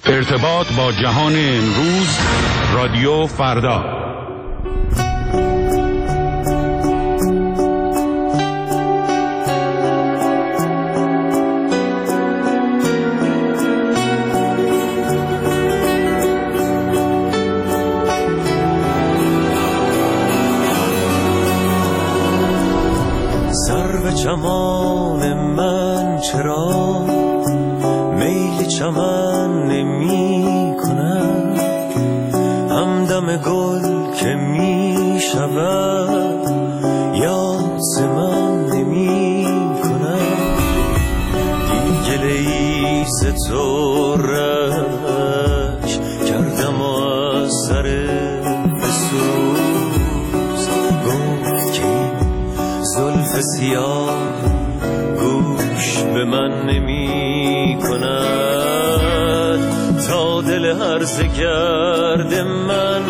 ارتباط با جهان امروز، رادیو فردا. سر به چمان من چرا میل چمن نمی کنم، همدم گل که می شود یاد ز من نمی کنم. گله ای ز تو رنج کردم و از سر بسوز، گفت که این زلف سیاه گوش به من نمی کند. تا دل هرزه گرد من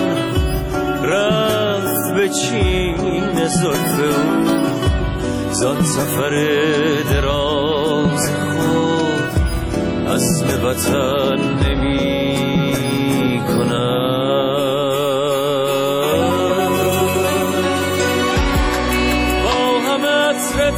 رفت به چین زلف او، زان سفر دراز خود عزم وطن نمی کند. با همه عطر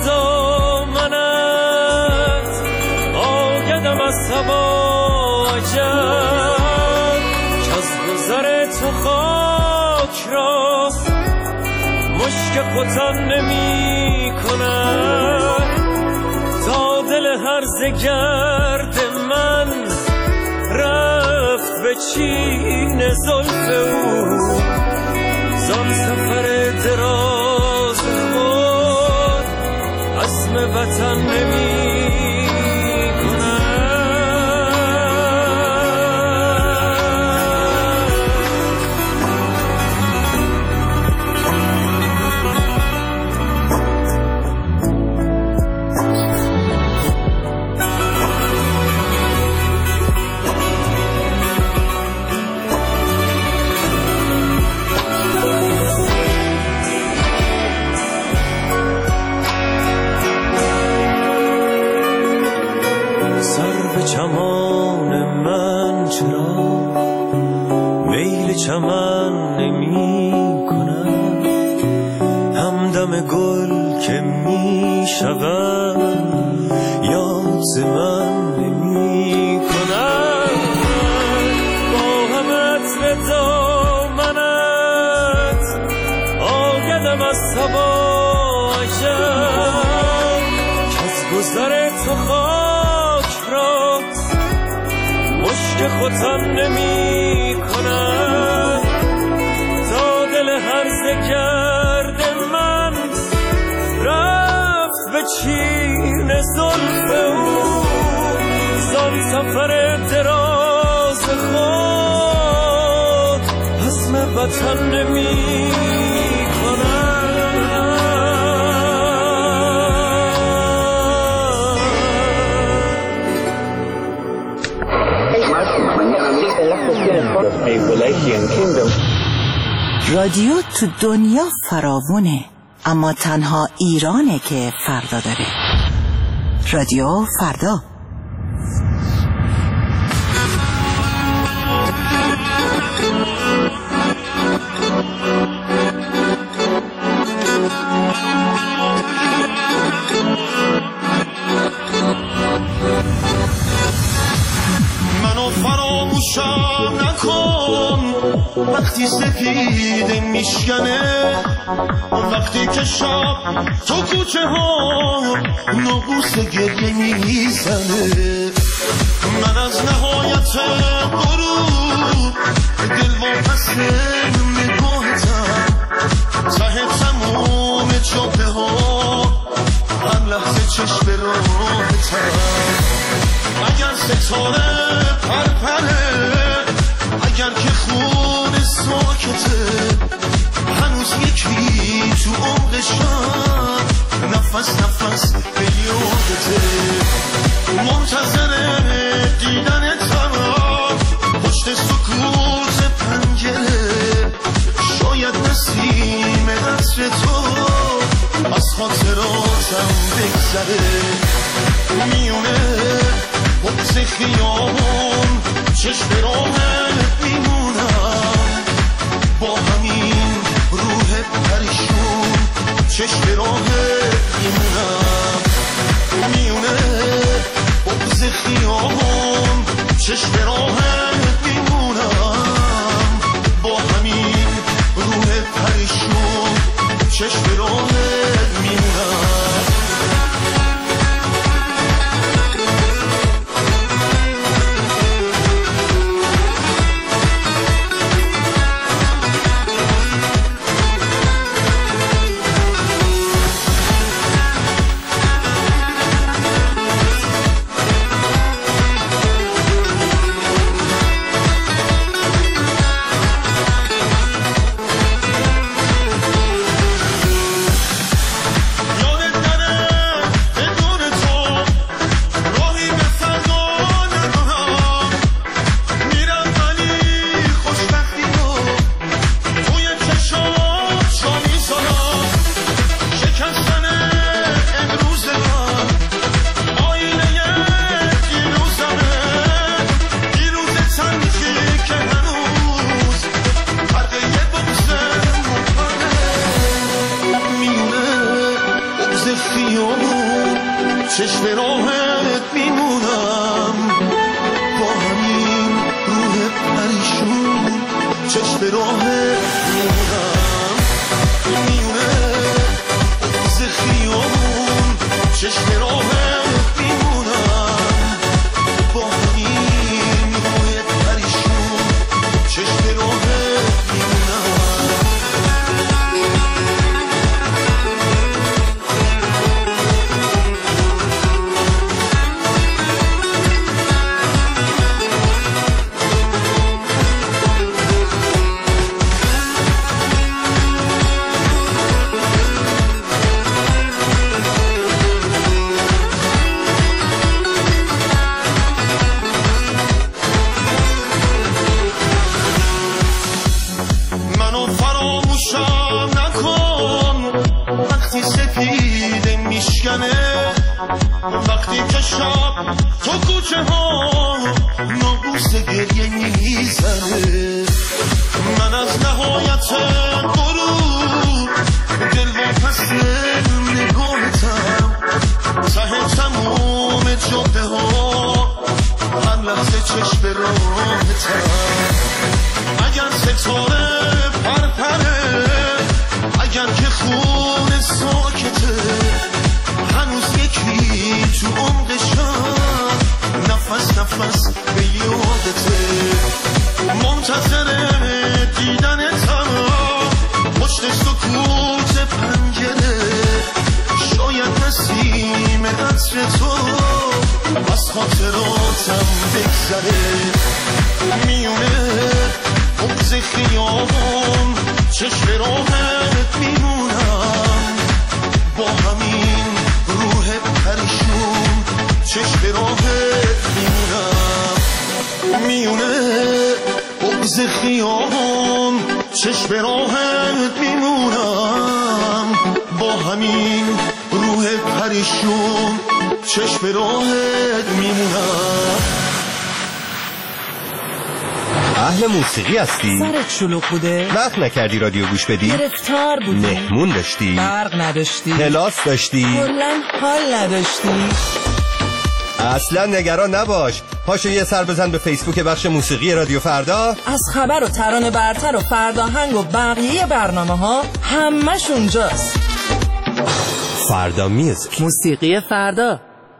دامنت آگدم از هوا عجب، که از گذر تو خاک را مشک ختن نمی کند. تا دل هرزه گرد من رفت به چین زلف او، زان سفر دراز خود عزم وطن نمی چمان من چرا میل چمن نمی کنم، همدم گل که می شود یاد ز من نمی کنم. با همه عطر دامنت آگدم از هوا عجب، که از گذر تو مشک ختن نمی کند. تا دل هرزه گرد من رفت به چین زلف او، زان سفر دراز خود عزم وطن نمی کند. رادیو تو دنیا فراوونه، اما تنها ایرانه که فردا داره. رادیو فردا. منو فراموشم نکن وقتی سپیده میشکنه، وقتی که شب تو کوچه ها نقوس گریه میزنه. من از نهایت غروب دل واپس نگاهتم، ته تموم جاده ها هر لحظه چشم راهتم. اگر ستاره پرپره، اگر که خون ساکته، هنوز یکی تو عمق شب نفس نفس به یادته. منتظر دیدنتم پشت سکوت پنجره، شاید نسیم عطر تو از خاطراتم بگذره. میونه بغض خیابون چشم راهت میمونم، با همین روح پریشون چشم راهت میمونم، میونه بغض خیابون چشم راهت میمونم، با همین روح پریشون چشم راهت میمونم. چشم راهت میمونم، با همین روح پریشون چشم راهت میمونم، میونه بغض خیابون چشم راهت میمونم، با همین روح پریشون چشم راهت میمونم. وقتی که شب تو کوچه ها ناقوس گریه میزنه، من از نهایت غروب دل واپس نگاهتم، ته تموم جاده ها هر لحظه چشم راهتم، اگر ستاره پرپره، اگر که خون ساکته، هنوز یکی تو عمقشم نفس نفس به یادته، منتظر دیدنتم پشت سکوت پنجره، شاید نسیم عطر تو از خاطراتم بگذره، میونه بغض خیابون چشم راهت میمونم، با همین روح پریشون چشم راهت میمونم، میونه بغض خیابون چشم راهت میمونم، با همین روح پریشون چشم راهت میمونم. اهل موسیقی هستی؟ سرت شلوغ بوده؟ وقت نکردی رادیو گوش بدی؟ گرفتار بودی؟ مهمون داشتی؟ برق نداشتی؟ کلاس داشتی؟ کلاً حال نداشتی؟ اصلا نگران نباش، پاشو یه سر بزن به فیسبوک بخش موسیقی رادیو فردا، از خبر و ترانه برتر و فرداهنگ و بقیه برنامه ها همش اونجاست. فردا میوزیک، موسیقی فردا.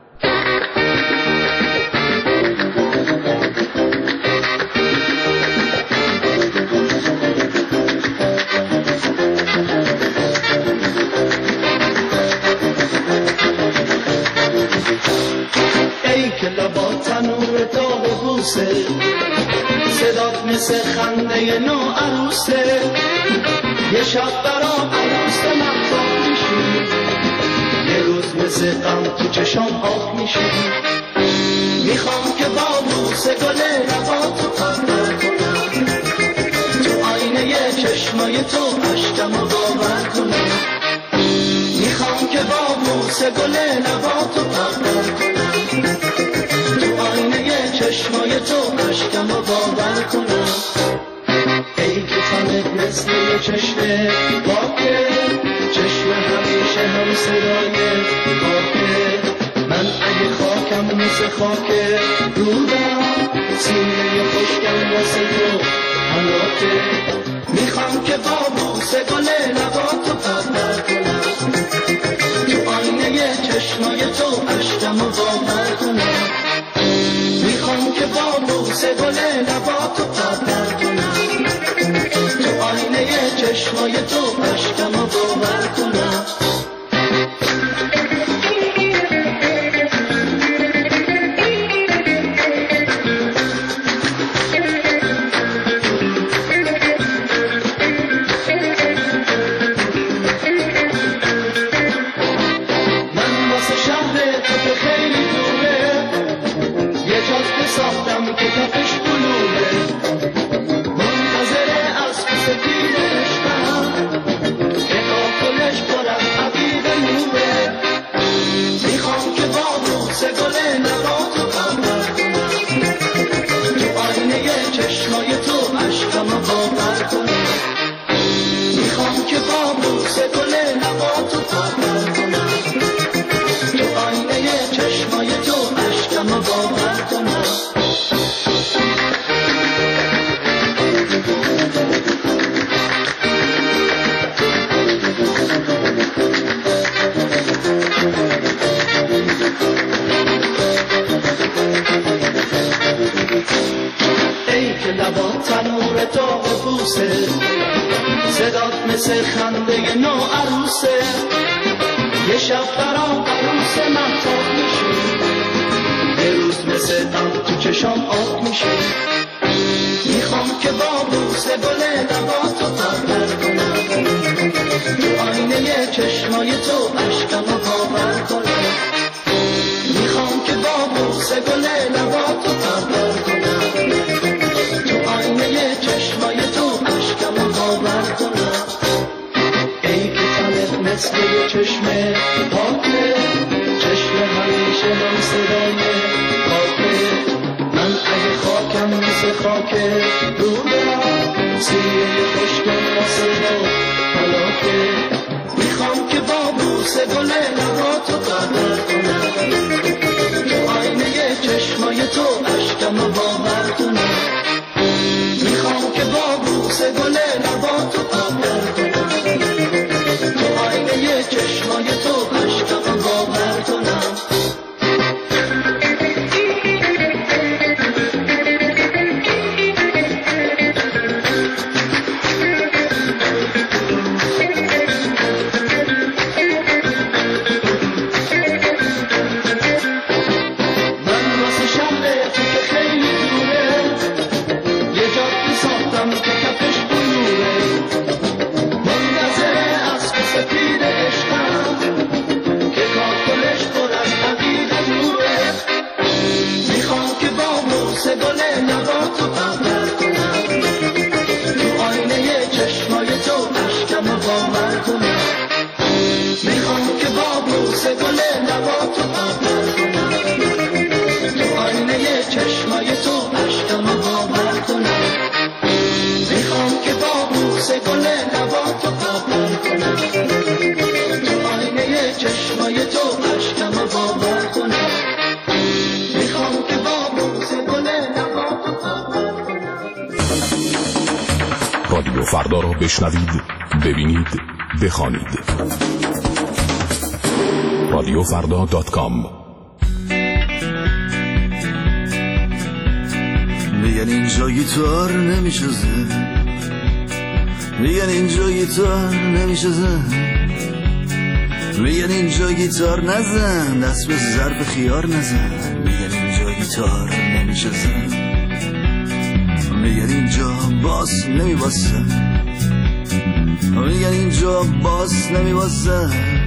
صدات مثل خنده نو عروسه، یه شب برام عروس محتاب میشی، یه روز مثل غم تو چشام آب میشی، میخوام که با بوس گل لباتو پرده کنم، تو آینه چشمای تو عشقمو باور کنم، میخوام که با بوس گل لباتو پرده کنم، تو آینه چشمای چشمای تو عشقم رو باور کنم. ای که تنت مثل یه چشم پاکه، چشم همیشه هم صدای پاکه. من اگه خاکم مثل خاکه رودم، سینه خشکم واسه تو حلاکه. میخوام که با بوسه گل لباتو پرپر کنم، تو آینه چشمای تو عشقم رو باور کنم. میخوام که با بوسه گل لباتو پرپر کنم، تو آینه چشمای تو عشقم رو باور کنم. صدات مثل خنده نو عروسه، یه شب برام عروس محتاب میشی، یه روز مثل دم تو چشام آب میشی. میخوام که با بوسه گل لباتو پرپر کنم، تو آینه چشمای تو عشقم رو باور کنم. میخوام که با بوسه گل لباتو پرپر کنم، تو آینه چشمای تو عشقم رو باور کنم. ای که تنت مثل یه چشم پاکه، چشم همیشه من صدای پاکه. من اگه خاکم مثل خاکه رودم، سینه خشکم واسه رو حلاکه. میخوام که با بوسه گل لباتو پرپر کنم، تو آینه چشمای تو عشقم رو باور کنم. میخوام که با بوسه گل لباتو پرپر کنم، تو آینه چشمای تو عشقم رو باور کنم. رادیو فردا را بشنوید، ببینید، بخوانید. radiofrda.com. میگن اینجا گیتار نمیشه زد، میگن اینجا گیتار نمیشه زد، میگن اینجا گیتار نزن، دست به ظرف خیار نزن. میگن اینجا گیتار نمیشه زد، میگن اینجا باس نمیباسه، میگن اینجا باس نمیباسه،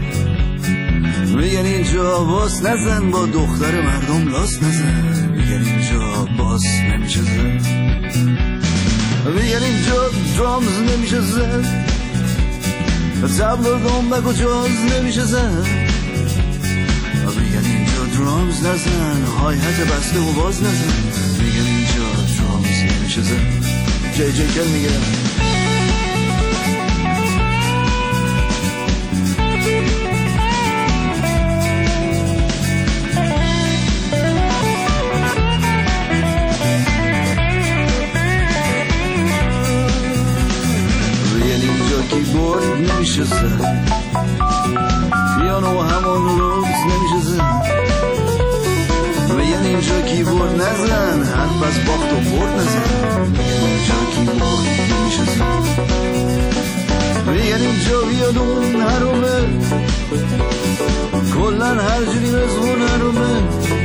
میگن اینجا باس نزن، با دختر مردم لاس نزن. میگن اینجا باس نمیشه زد، میگن اینجا درامز نمیشه زد، تبل و دنبک و جاز نمیشه زد. میگن اینجا درامز نزن، های هت بسته و باز نزن. میگن جی کل میگه کیبورد نمیشه زد پیانو همون روز نمیشه زد میگن اینجا کیبورد نزن حرف از باخت و برد نزن میگن اینجا کیبورد نمیشه زد میگن اینجا ویولون حرومه کلن هر جوری مزمون حرومه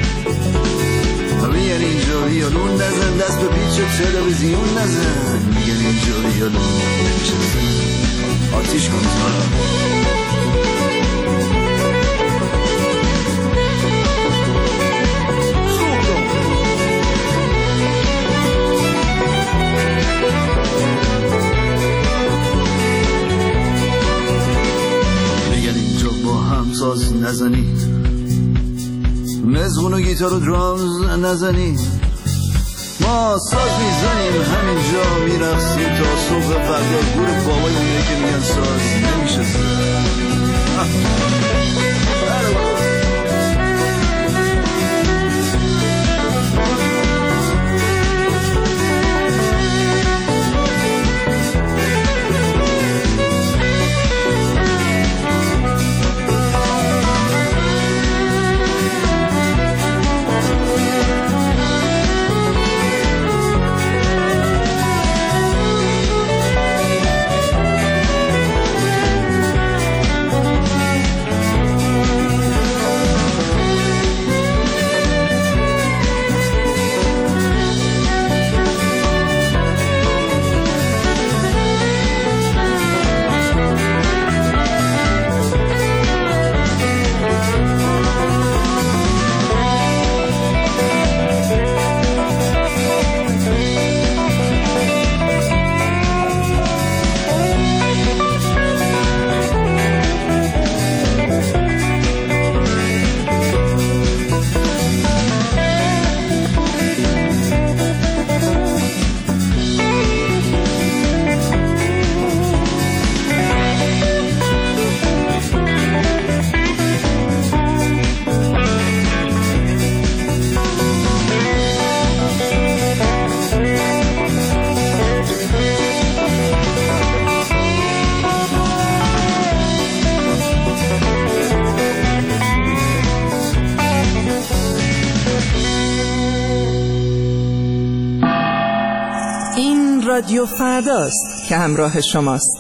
میگن اینجا ویولون نزن دست به پیچ تلویزیون نزن میگن اینجا ویولون نمیشه زد آتیش کن میگن اینجا با همساز نزنی مزغون و گیتار و درامز نزنی ما ساز میزنیم همینجا میرقصیم تا صبح فردا گور بابایونه که میگن ساز نمیشه رادیو فرداست که همراه شماست.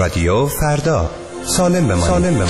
رادیو فردا، سالم بمانید.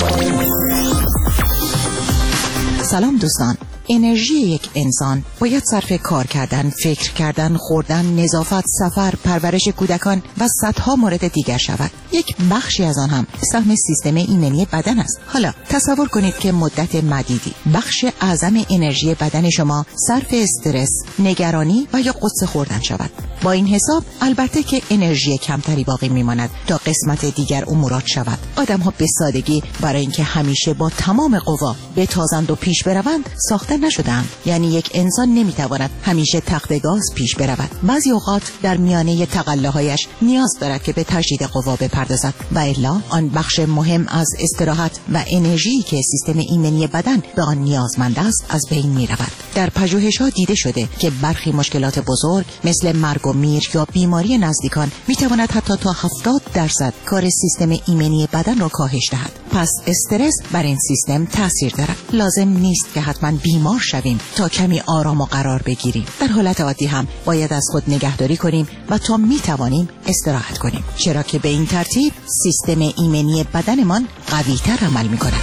سلام دوستان. انرژی یک انسان باید صرف کار کردن، فکر کردن، خوردن، نظافت، سفر، پرورش کودکان و صدها مورد دیگر شود. یک بخشی از آن هم سهم سیستم ایمنی بدن است. حالا تصور کنید که مدت مدیدی بخش اعظم انرژی بدن شما صرف استرس، نگرانی و یا قصه خوردن شود. با این حساب البته که انرژی کمتری باقی میماند تا قسمت دیگر امورات شود. آدم ها به سادگی برای اینکه همیشه با تمام قوا بتازند و پیش بروند ساخته نشدند. یعنی یک انسان نمیتواند همیشه تخت گاز پیش برود. بعضی اوقات در میانه تقلاهایش نیاز دارد که به تجدید قوا بپردازد و الا آن بخش مهم از استراحت و انرژی که سیستم ایمنی بدن به آن نیازمند است از بین میرود. در پژوهش‌ها دیده شده که برخی مشکلات بزرگ مثل مرگ و میر یا بیماری نزدیکان میتواند حتی تا 70% کار سیستم ایمنی بدن را کاهش دهد. پس استرس بر این سیستم تاثیر دارد. لازم نیست که حتما بیمار شویم تا کمی آرام و قرار بگیریم. در حالت عادی هم باید از خود نگهداری کنیم و تا میتوانیم استراحت کنیم، چرا که به این ترتیب سیستم ایمنی بدنمان قوی‌تر عمل میکند.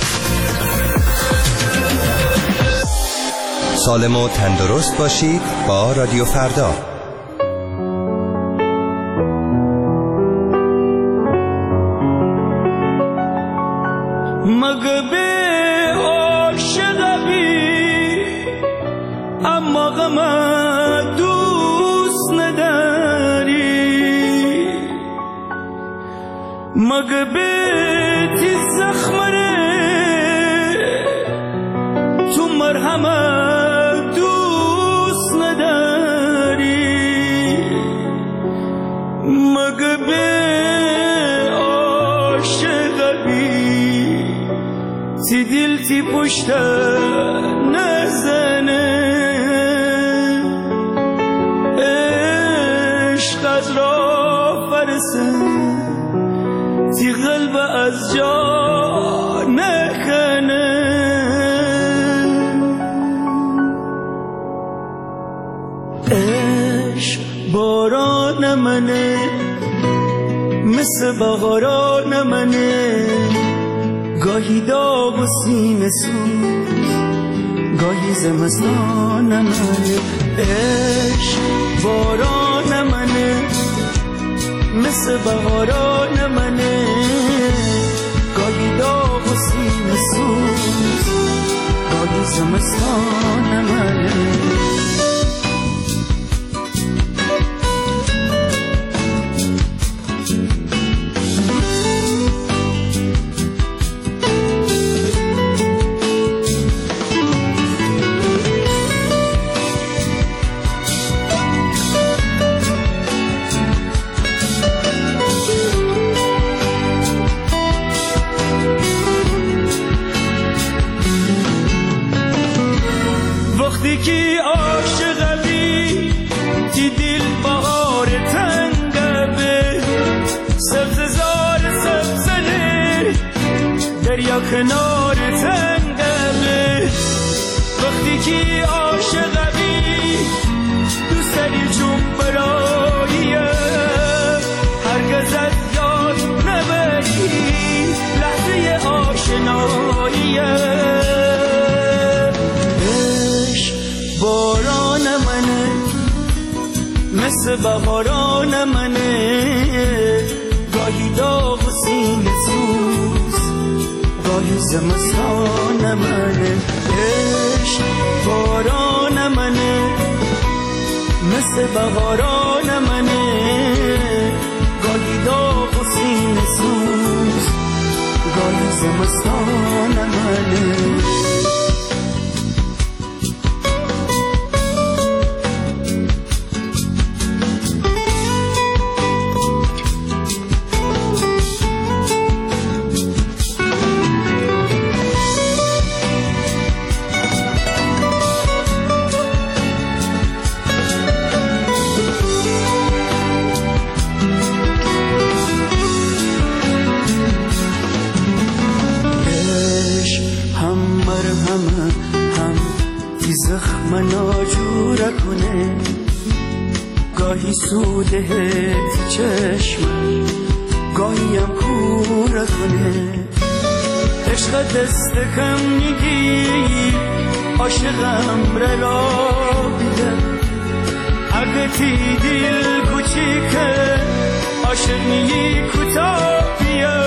سالم و تندرست باشید با رادیو فردا. مگه به عاشقی اما غم دوست نداری، مگه به تی زخمره تو مرهم دوست نداری، مگه به تی دل تی پشت نزنه، عشق از را فرسه تی قلب از جا نکنه. عشق باران منه مثل بهاران منه، گاهی داغ و سینه سوز گاهی زمستان منه. عشق باران منه مثل بهاران منه، گاهی داغ و سینه سوز گاهی زمستان منه. وقتی که عاشقی تی دل بهار تنگه، سبز زار سبزنه دریا کنار تنگه. وقتی که عاشقی تو سری جون براییه، هرگز از یاد نبری لحظه آشناییه. باران منه مثل بهاران منه، گاهی داغ و سینه سوز گاهی زمستان منه. عشق باران منه مثل بهاران منه، گاهی داغ و سینه سوز گاهی زمستان منه. زخم ناجوره کنه، گاهی سوده تی چشم گاهیم کور کنه عشق دست کم میگی عاشقم را بیده اگه تی دل کوچیکه عاشق میگی کوتاه بیا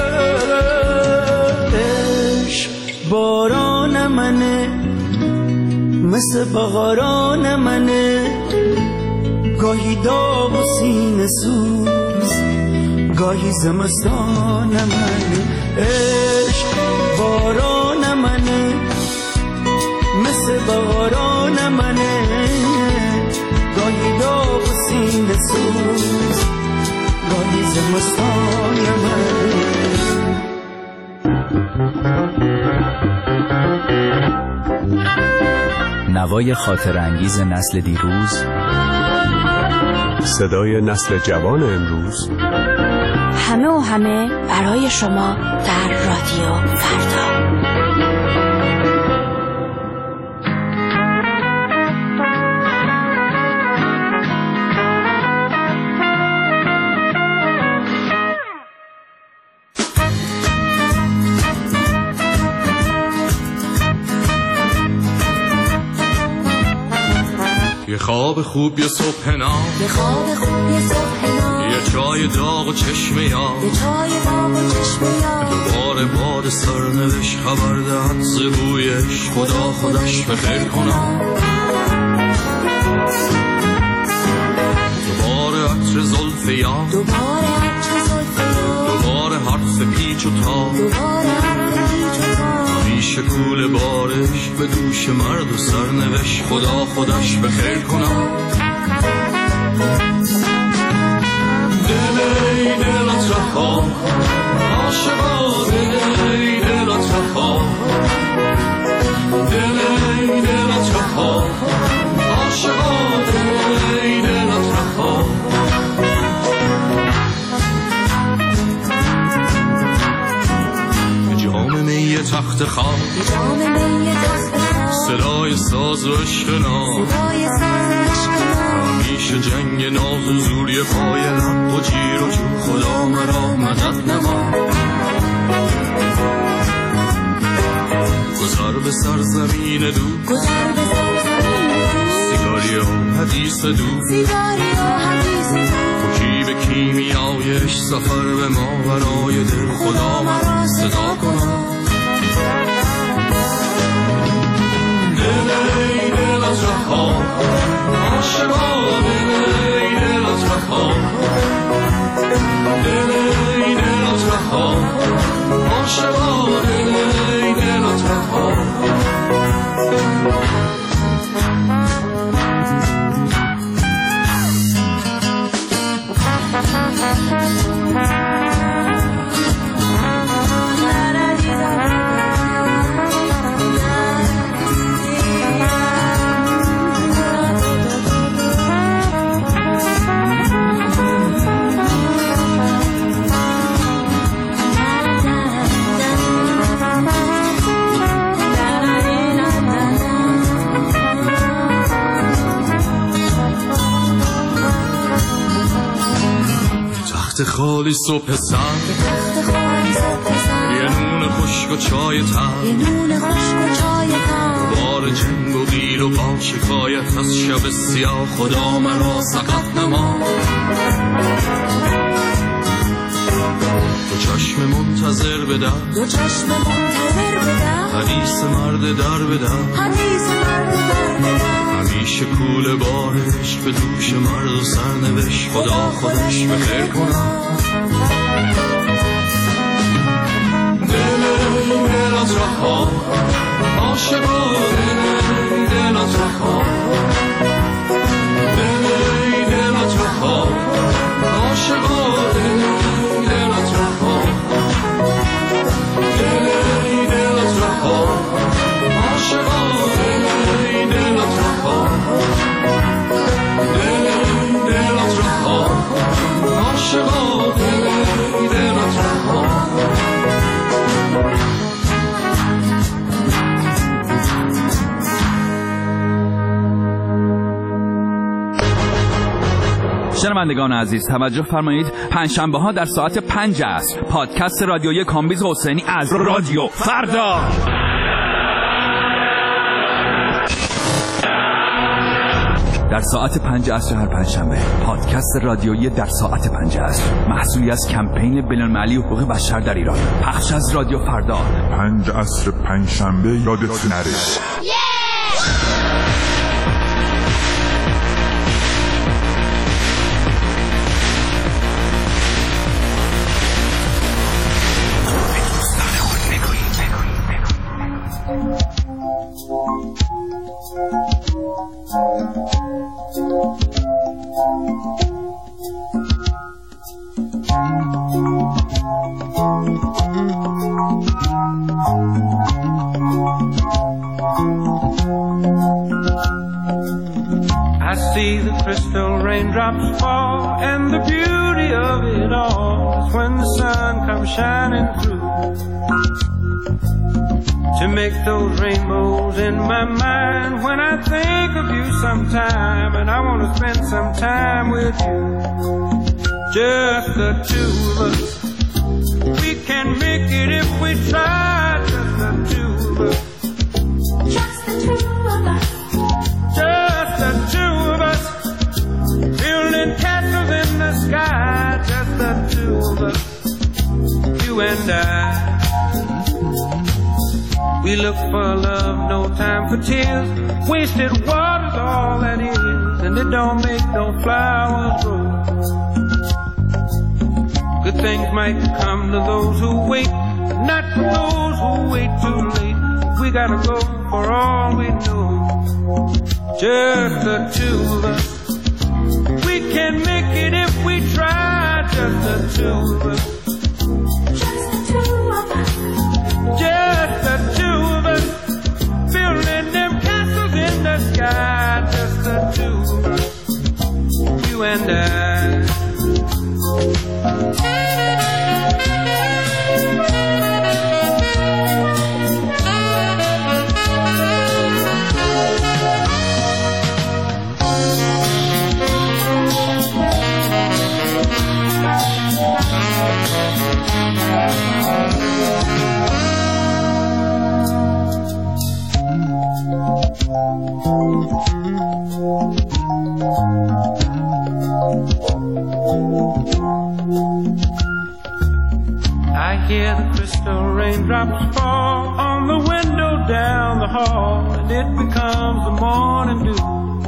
عشق باران منه مثل بغاران منه گاهی داغ و سینه سوز گاهی زمستان منه عشق باران منه مثل بغاران منه گاهی داغ و سینه سوز گاهی زمستان منه نوای خاطر انگیز نسل دیروز، صدای نسل جوان امروز، همه و همه برای شما در رادیو فردا. یه خواب خوب یه صبح نام یه خواب خوب یه صبح نام یه چای داغ و چشم یاد یه چای داغ و چشم یاد دوباره باد سرنوشت خبر دهد ز بویش خدا خودش بخیر کنم دوباره عطر زلف یاد دوباره عطر زلف یاد دوباره حرف پیچ و تاب دوباره حرف پیچ و تاب همیشه کول بارش به دوش مرد و سرنوشت خدا خودش بخیر کنم دلی دلت رها عاشقا دلی دلت رها دلی دلت رها عاشقا دلی دلت رها جام می تخت خواب صدای ساز و عشق نام همیشه جنگ ناز و زوری پای لب و جیر و جو خدا مرا مدد نما گذر به سرزمین دو سیگاری و حدیث دو خوکی به کیمیایش سفر به ما برای دل خدا مرا صدا کنم دلی دلت رها عاشقا دلی دلت رها دلی دلت رها عاشقا دلی دلت رها خالی صبح سر یه نون خشک و چای تر بار جنگ و قیل و با شکایت از شب سیاه خدا مرا سقط نما دو چشم منتظر بدن حدیث مرد در بدن همیشه کول بارش به دوش مرد و سرنوشت خدا خودش بخیر کنم دلی دلت رها عاشقا دلی دلت رها دلی دلت رها عاشقا دلی دلت رها دلی دلت رها عاشقا دلی دلت رها دلی دلت رها عاشقا دلی دلت رها شنوندگان عزیز توجه فرمایید، پنجشنبه ها در ساعت 5 عصر پادکست رادیویی کامبیز حسینی از رادیو فردا. در ساعت 5 عصر هر پنجشنبه پادکست رادیویی در ساعت 5 عصر، محصولی از کمپین بین‌المللی حقوق بشر در ایران، پخش از رادیو فردا. 5 عصر پنجشنبه یادت نره. I see the crystal raindrops fall, and the beauty of it all is when the sun comes shining through to make those rainbows in my mind. When I think of you sometime, and I want to spend some time with you, just the two of us. We can make it if we try, just the two of us. Just the two of us. Just the two of us. Building castles in the sky, just the two of us. You and I. We look for love, no time for tears. Wasted water's all that is, and it don't make no flowers grow. Good things might come to those who wait, not for those who wait too late. We gotta go for all we know. Just the two of us. We can make it if we try. Just the two of us. Just the two of us. Just the two of us. Building them castles in the sky. Just the two of us. You and I. I hear the crystal raindrops fall on the window down the hall, and it becomes the morning dew.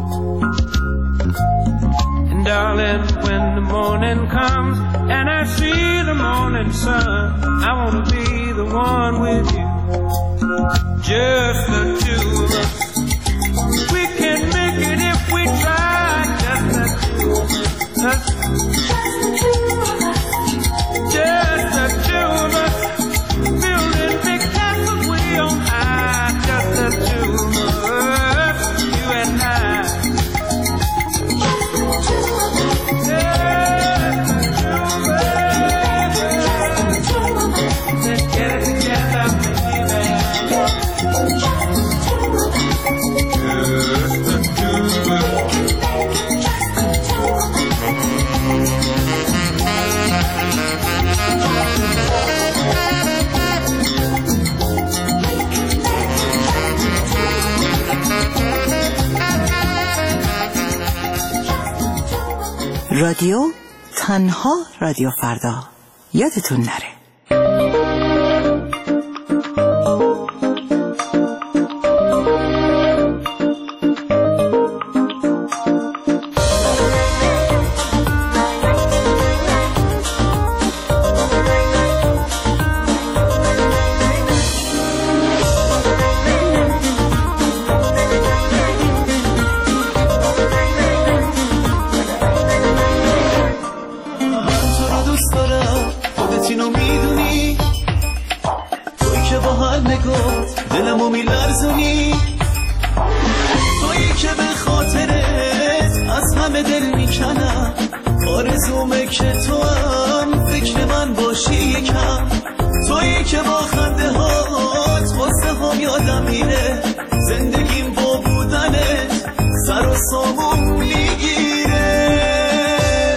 And darling, when the morning comes and I see the morning sun, I want to be the one with you. Just the two of us. We can make it if we try. Just the two of us. Just the two of us. Just the two of us. Building big castles way on high. Just the two of us. You and I. Just the two of us. Just the two of us. Just the two of us. Let's get it together, baby. Just the two of us. Just the two of us. Just the two of us. رادیو تنها رادیو فردا، یادتون نره. دلمو میلرزونی، تویی که به خاطرت از همه دل میکنم، آرزومه که تو هم فکر من باشی یکم، تویی که با خنده هات واسه هم یادم میره، زندگیم با بودنت سر و سامون میگیره.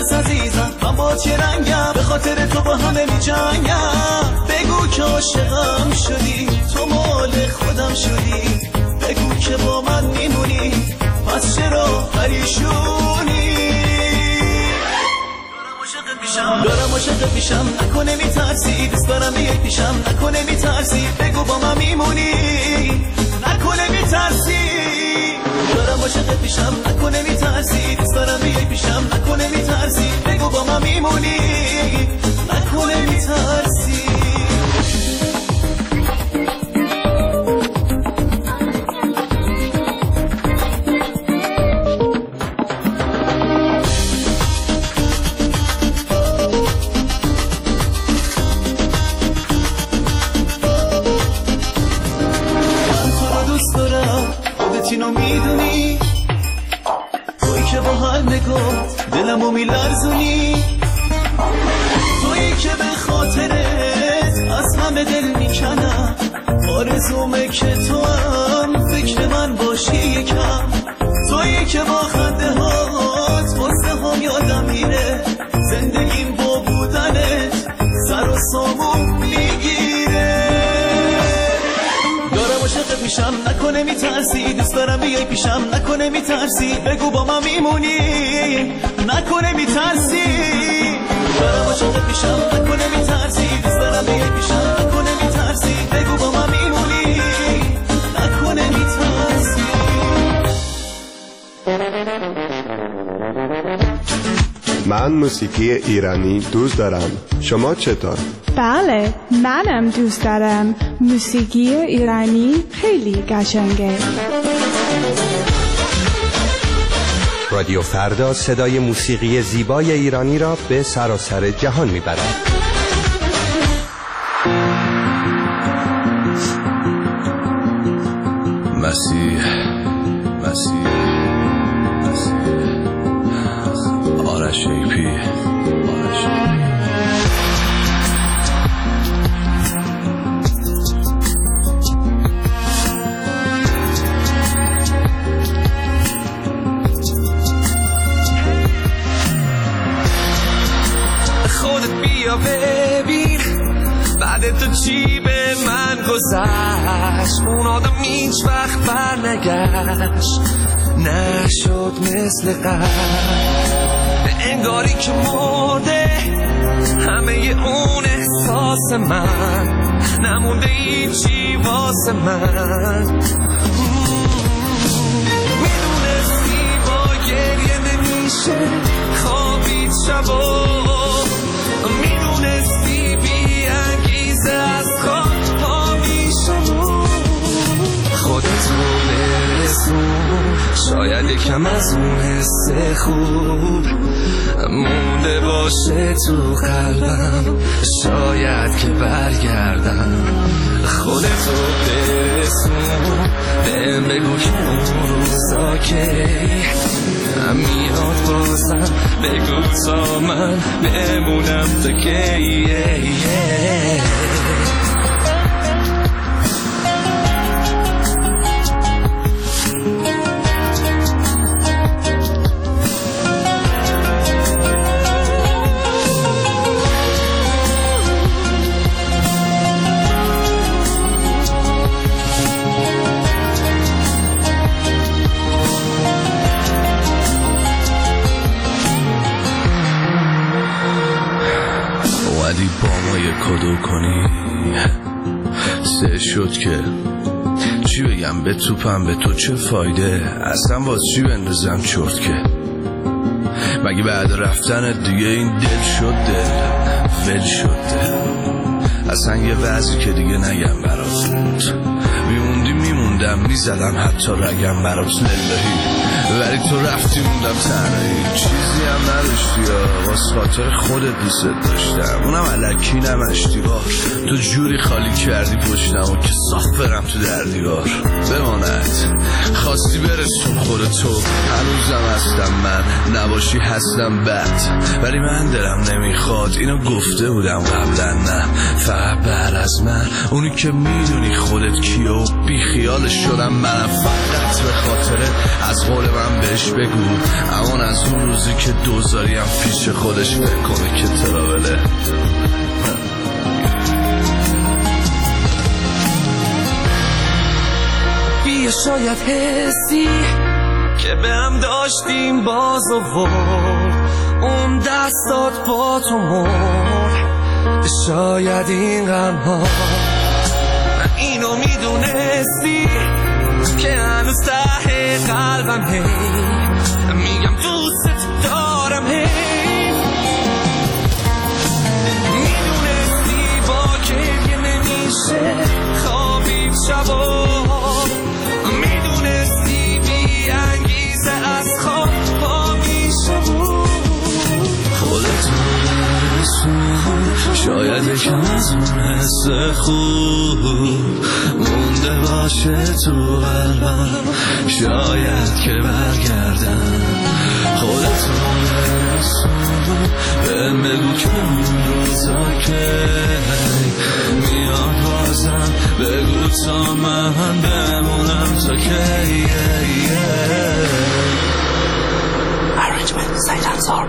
میترس عزیزم، من با چه رنگم، به خاطر تو با همه میجنگم. بگو که عاشقم شدی، تو مال خودم شدی، بگو که با من میمونی، پس چرا پریشونی؟ دارم عاشقت میشم، نکنه میترسی، دوست دارم بیای پیشم، نکنه میترسی، بگو با من میمونی، نکنه میترسی. دارم عاشقت میشم، نکنه میترسی، دوست دارم بیای پیشم، نکنه میترسی، بگو با من میمونی، نکنه میترسی. اینو میدونی، تویی که با حال نگفت دلمو میلرزونی، تویی که به خاطرت از همه دل میکنم، آرزومه که تو هم فکر من باشی یکم، تویی که با خنده هات واسه هم یادم میره، زندگیم با بودنت سر و سامون میگیره. دارم عاشقت میشم، نکنه میترسی، دوست دارم بیای پیشم، نکنه میترسی، بگو با من میمونی، نکنه میترسی. دارم عاشقت میشم، نکنه میترسی، دوست دارم بیای پیشم، نکنه میترسی، بگو با من میمونی، نکنه میترسی. من موسیقی ایرانی دوست دارم. شما چطور؟ بله، منم دوست دارم. موسیقی ایرانی خیلی قشنگه. رادیو فردا صدای موسیقی زیبای ایرانی را به سراسر جهان میبرد. مسیح آرش ایپی خودت بیا ببین بعد تو چی به من گذشت، اون آدم هیچ وقت بر نگشت، نشد مثل قبل، انگاری که مرده همه اون احساس من، نمونده هیچی واسه من. میدونستی با گریه نمیشه خوابید شبا، میدونستی بی انگیزه از خواب پا میشم، خودت رو برسون، شاید یکم از اون حس خوب مونده باشه تو قلبم، شاید که برگردم، خودت رو برسون، بهم بگو که اون روزا که میاد بازم، بگو تا من بمونم تا کی. کدو کنی سه شد که چی بگم به توپم، به تو چه فایده، اصلا باز چی بندازم چرت که، مگه بعد رفتنت دیگه این دل شد دل ول شد دل، اصلا یه وضعی که دیگه نگم برات، میموندی میموندم میزدم حتی رگم برات للهی، ولی تو رفتی موندم تنهایی، چیزی هم نداشتی یا واسه خاطر خودت دوست داشتم، اونم الکی نمشتی بار، تو جوری خالی کردی پشتم و که صاف برم تو در دیوار، بماند خواستی برسون خودتو، هنوزم هستم من، نباشی هستم بد، ولی من دلم نمیخواد، اینو گفته بودم قبلا، نه فقط بعد از من، اونی که میدونی خودت کیه و بی خیالش شدم منم، فقط به خاطر از قول من بهش بگو اون از اون روزی که دوزاریم پیش خودش فکر کنه که تراوله. بیا شاید حسی که به هم داشتیم باز آورد اون دستات با تو مرد. شاید این غم‌ها اینو میدونستی که هنوز ته قلبم هی میگم دوست دارم هی میدونستی با که نمیشه خوابید شبا میدونستی بی انگیزه از خواب پا میشه خودتو برسون شاید یکم از اون حس خوب مونده باشه تو قلبم شاید که برگردم. خودتو برسون بهم بگو که اون روزا که میاد بازم بگو تا من بمونم تا که Arrangement Silencer.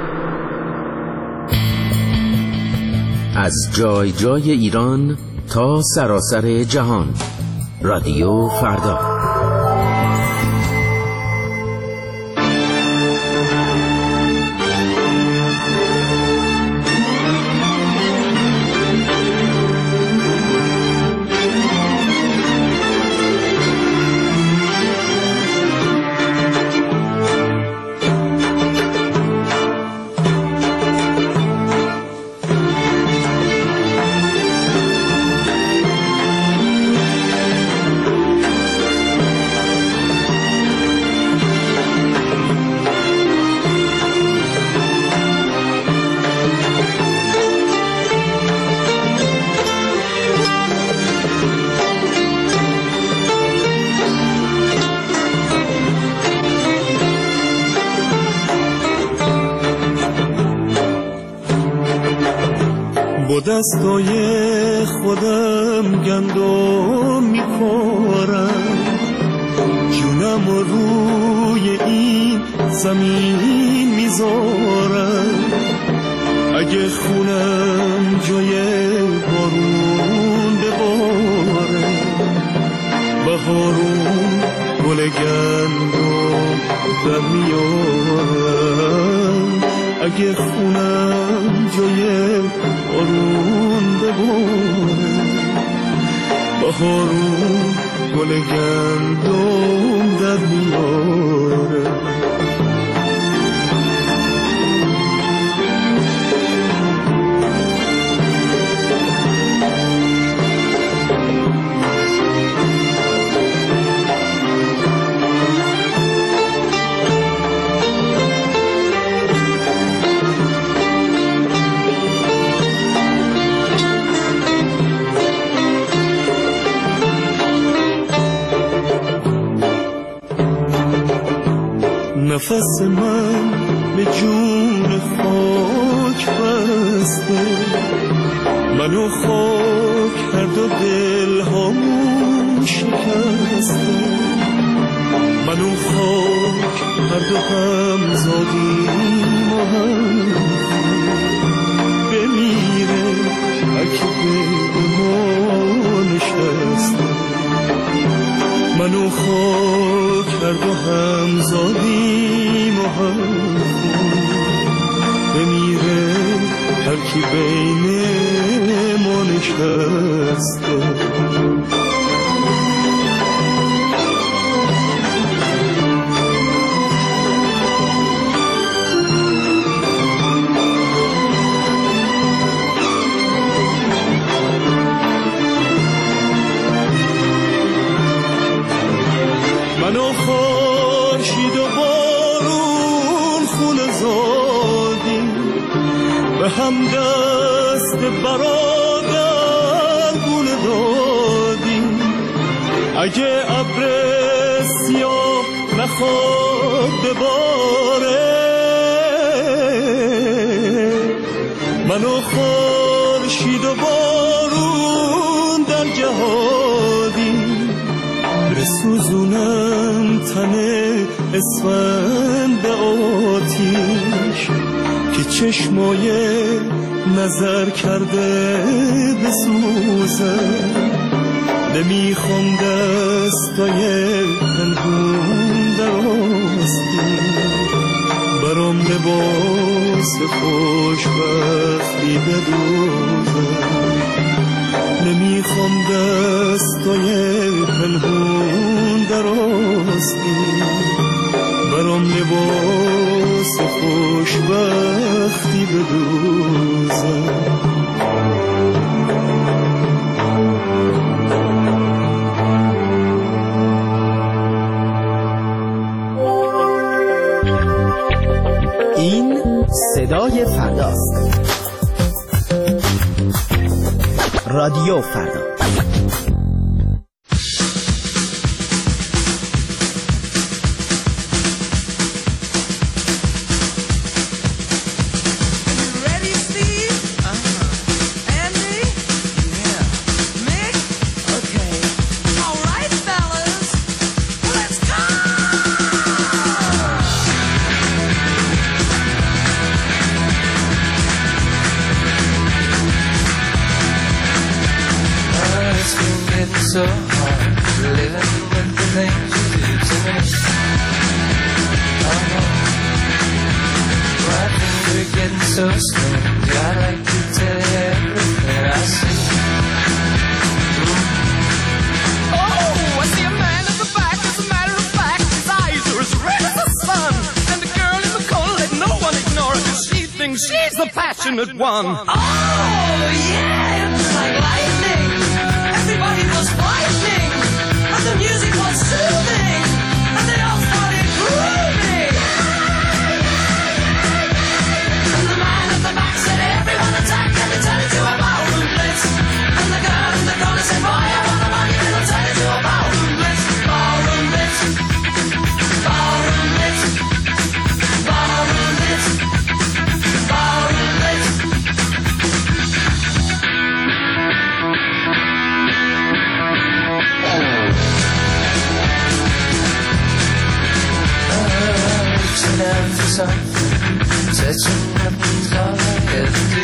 از جای جای ایران تا سراسر جهان رادیو فردا. با دستای خودم گندم میخورم جونم روی این زمین میذارم اگه خونم جای بارون بباره بهارون گل گندم در میارم اگه خونم جای بارون بباره بهارون گل گندم در میاره. نفس من به جون خاک بسته منو خاک کرد و دلهامون شکسته منو خاک کرد و هم زادیم و هم بمیره اگه به ما نشسته منو خاک کرد و هم زادیم و هم بمیره هر کی بین ما نشسته. منو خورشید و بارون خونه زادیم به هم دست برادر گونه دادیم اگه ابر سیاه نخواد بباره منو خورشید و بارون در جهادیم بسوزونم تنه اسفند به آتیش که چشمای نظر کرده بسوزه. نمیخوام دستای پنهون در آستی برام لباس خوشبختی بدوزه. نمیخوام دستای پنهون در آستی برام لباس خوشبختی بدوزه. این صدای فرداست. رادیو فردا. So hard living with the things you do to me. Oh no, my things are getting so slim. I'd like to tell you everything I see. Oh, I see a man at the back. As a matter of fact, his eyes are as red as the sun. And the girl in the corner, let no one ignore her, 'cause she thinks she's the passionate one. Oh yeah, it was like lightning. Everybody was fighting, and the music was soothing, and they all started grooving. And the man at the back said, everyone attack, and they turned into a ballroom blitz. And the girl in the corner said, boy, I want the money, and they'll turn into a ballroom blitz. Ballroom blitz, ballroom blitz, ballroom blitz, ballroom blitz. Down for something, touching nothing's all I ever do.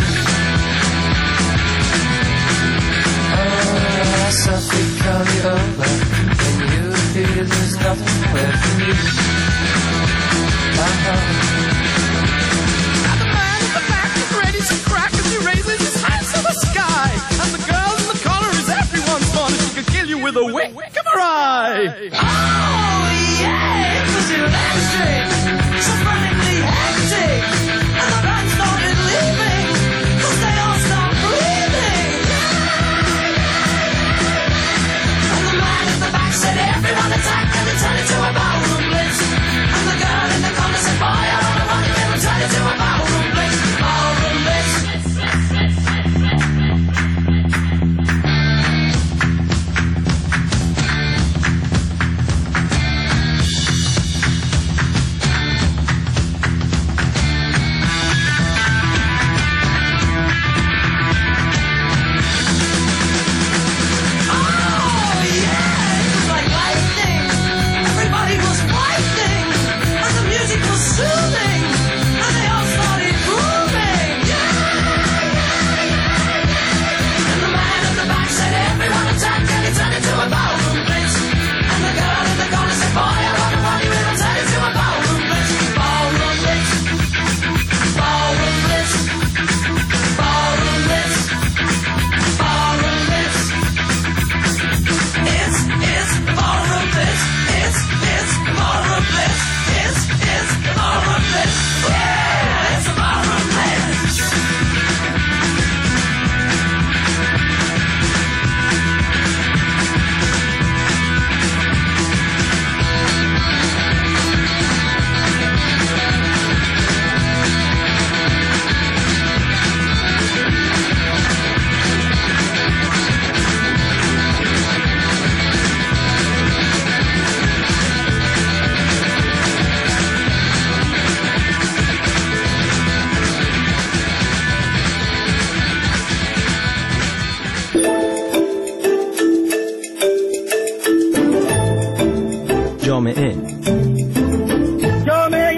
Oh, I softly call you over, when you appear there's nothing left for you. And the man in the back is ready to crack as he raises his hands to the sky. And the girl in the corner is everyone's fun, and she could kill you with a wink of her eye. Oh yeah, it was electric. So frankly hectic, and the band started leaving, 'cause they all stopped breathing. And the man at the back said, everyone attack, and they turned into a ballroom blitz.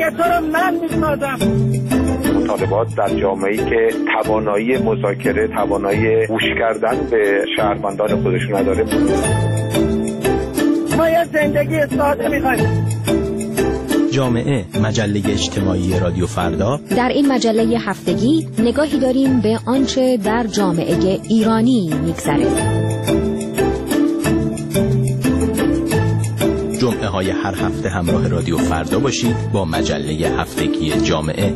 تو رو من میسازم. مطالبات در جامعه‌ای که توانایی مذاکره، توانایی گوش کردن به شهروندان خودش نداره. ما یه زندگی ساده میخوایم. جامعه، مجله اجتماعی رادیو فردا. در این مجله هفتگی نگاهی داریم به آنچه در جامعه ایرانی میگذره. جمعه های هر هفته همراه رادیو فردا باشید با مجله هفتگی جامعه.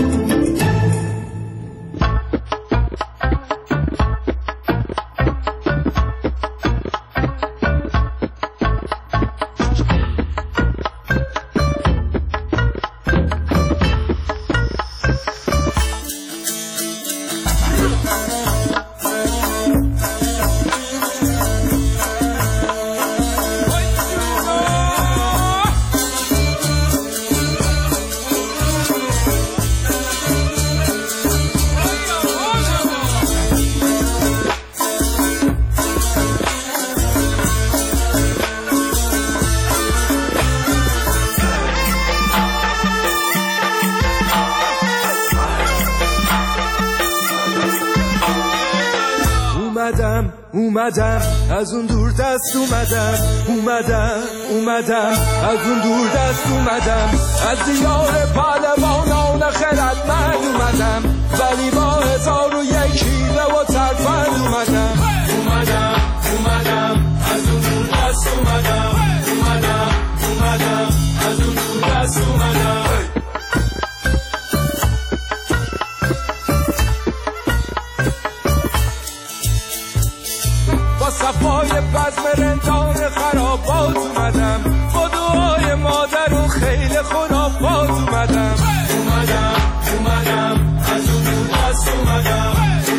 اومدم از اون دور دست اومدم از اون دور دست اومدم از دیار پهلوانان خردمند اومدم ولی با 1001 حیله و ترفند اومدم از اون دور دست اومدم از اون دور دست اومدم. صفای بزم رندان خرابات اومدم با دعای مادر و خیل خرافات اومدم از اون دور دست اومدم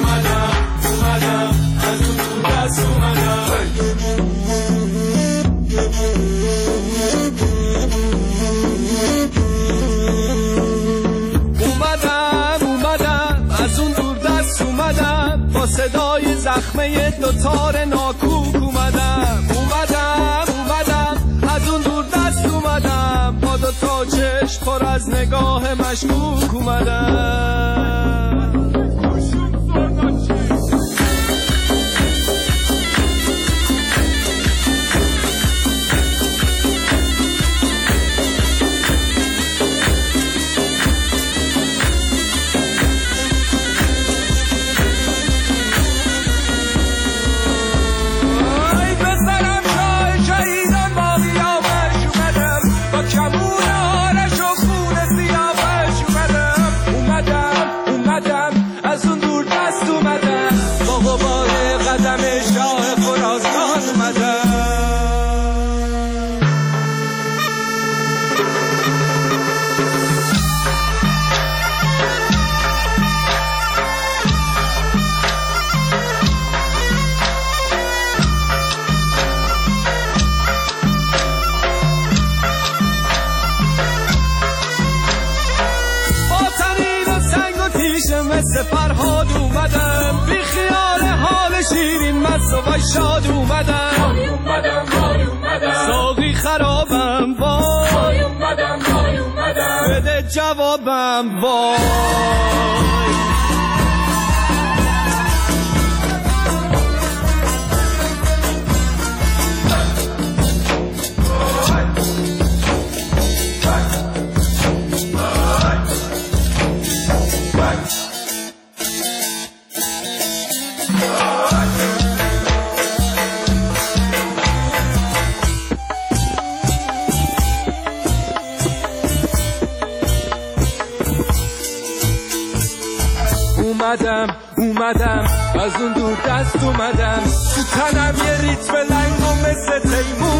از اون دور دست اومدم. از اون دور دست اومدم با صدای زخمه دوتار ناکوک اومدم از اون دور دست اومدم با دوتا چشم پر از نگاه مشکوک اومدم. مثل فرهاد اومدم بی خیال حال شیرین مست و شاد اومدم ساقی خرابم وای بده جوابم وای. اومدم از اون دور دست اومدم تو تنم یه ریتم لنگ و مثل تیمون